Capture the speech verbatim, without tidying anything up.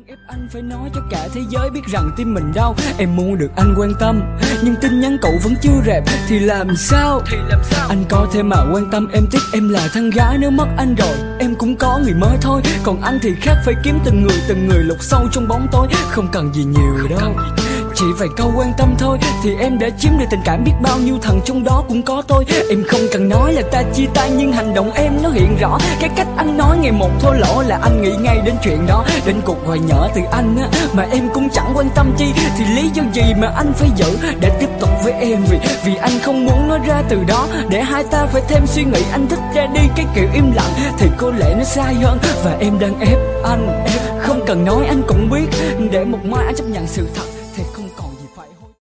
ép anh phải nói cho cả thế giới biết rằng tim mình đau. Em muốn được anh quan tâm, nhưng tin nhắn cậu vẫn chưa rẹp thì làm sao? Thì làm sao? Anh có thể mà quan tâm em, tiếc em là thân gái. Nếu mất anh rồi em cũng có người mới thôi. Còn anh thì khác, phải kiếm từng người từng người lục sâu trong bóng tối. Không cần gì nhiều đâu, chỉ vài câu quan tâm thôi thì em đã chiếm được tình cảm. Biết bao nhiêu thằng trong đó cũng có tôi. Em không cần nói là ta chia tay, nhưng hành động em nó hiện rõ. Cái cách anh nói ngày một thô lỗ là anh nghĩ ngay đến chuyện đó. Đến cuộc gọi nhỏ từ anh á mà em cũng chẳng quan tâm chi, thì lý do gì mà anh phải giữ để tiếp tục với em? Vì vì anh không muốn nói ra từ đó, để hai ta phải thêm suy nghĩ. Anh thích ra đi cái kiểu im lặng thì có lẽ nó sai hơn, và em đang ép anh. Không cần nói anh cũng biết, để một mai anh chấp nhận sự thật.